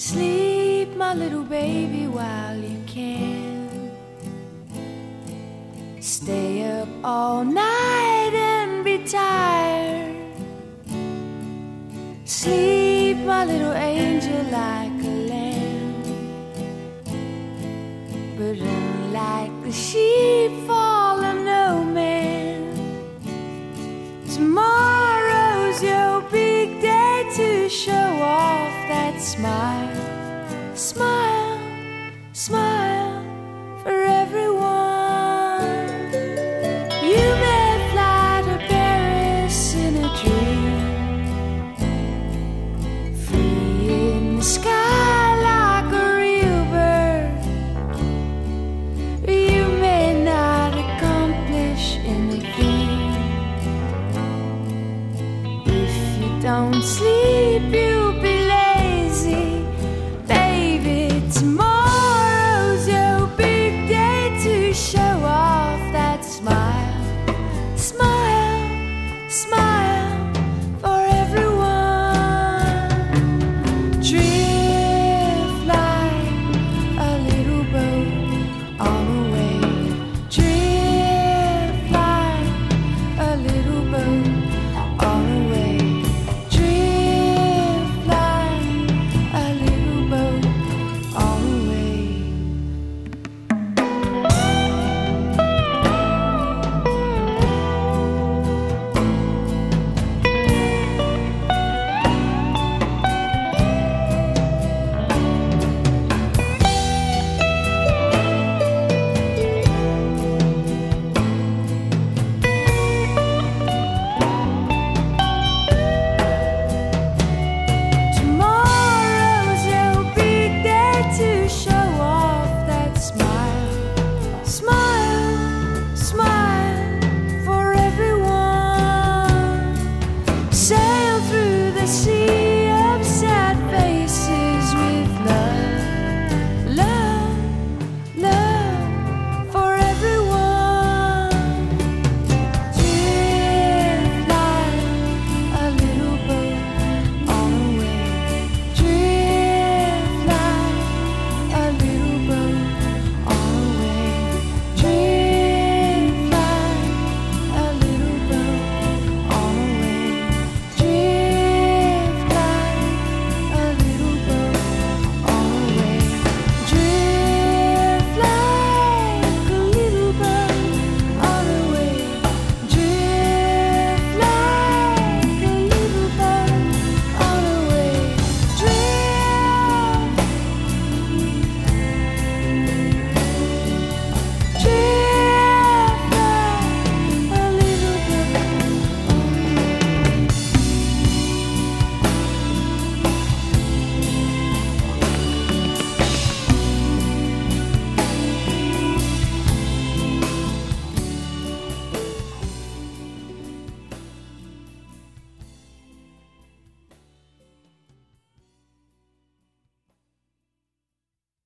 Sleep, my little baby, while you can. Stay up all night and be tired. Sleep, my little angel, like a lamb. But unlike the sheep, follow no man. Tomorrow's your big day to show off that smile. Smile, smile for everyone. You may fly to Paris in a dream, free in the sky like a real bird. You may not accomplish anything. If you don't sleep, you'll be lazy. Baby, tomorrow's your big day to show off that smile. Smile, smile for everyone. Drift like a little boat on a wave. Drift like a little boat on a wave. Drift like a little boat on a wave. Tomorrow's your big day to show off that smile. Smile, smile for everyone. Sail through the sea